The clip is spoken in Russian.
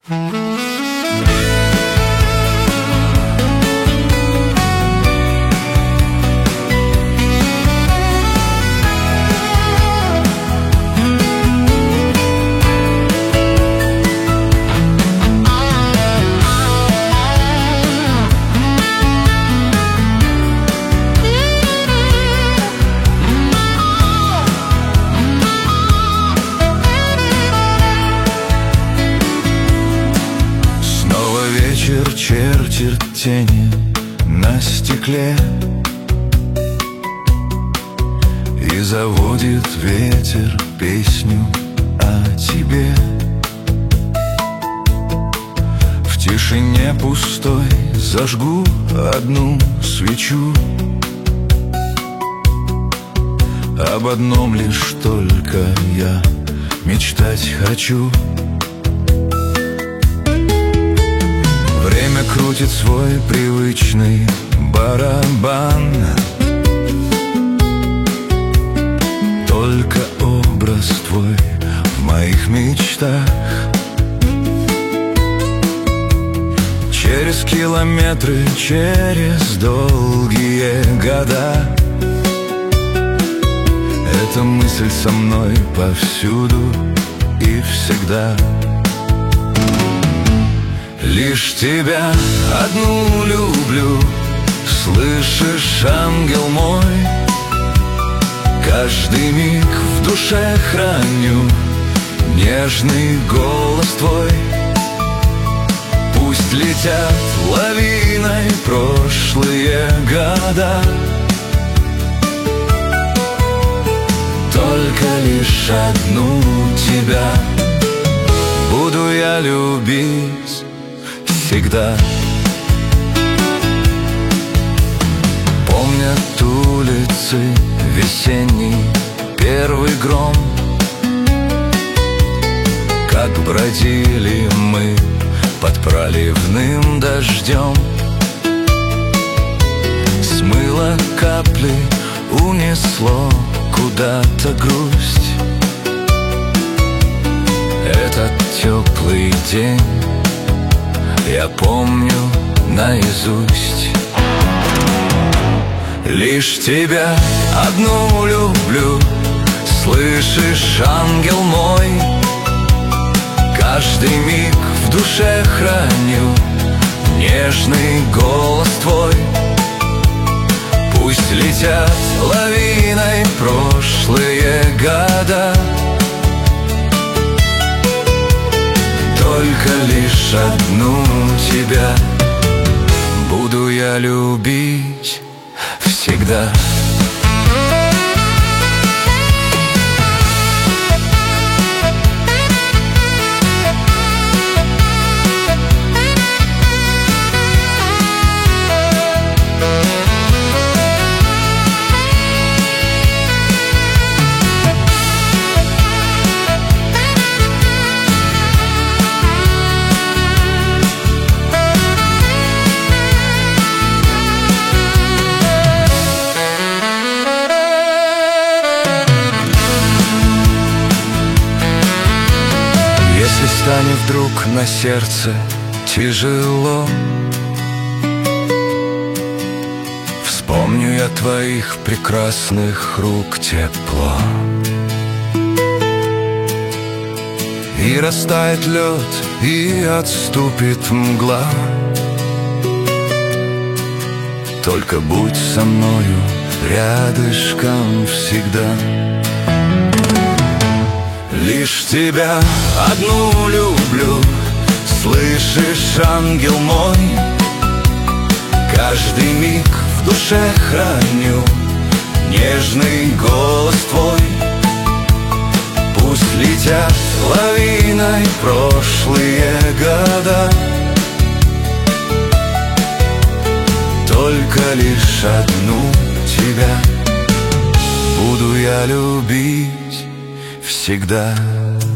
Чертит тени на стекле, и заводит ветер песню о тебе. В тишине пустой зажгу одну свечу, об одном лишь только я мечтать хочу. Время крутит свой привычный барабан, только образ твой в моих мечтах. Через километры, через долгие года эта мысль со мной повсюду и всегда. Лишь тебя одну люблю, слышишь, ангел мой? Каждый миг в душе храню нежный голос твой. Пусть летят лавиной прошлые года, только лишь одну тебя буду я любить всегда. Помнят улицы весенний первый гром, как бродили мы под проливным дождем. Смыло капли, унесло куда-то грусть. Этот теплый день я помню наизусть. Лишь тебя одну люблю, слышишь, ангел мой? Каждый миг в душе храню нежный голос твой. Пусть летят лавиной прошлые года, только лишь одну тебя буду я любить всегда. Станет вдруг на сердце тяжело, вспомню я твоих прекрасных рук тепло. И растает лед, и отступит мгла, только будь со мною рядышком всегда. Лишь тебя одну люблю, слышишь, ангел мой? Каждый миг в душе храню нежный голос твой. Пусть летят лавиной прошлые года, только лишь одну тебя буду я любить всегда.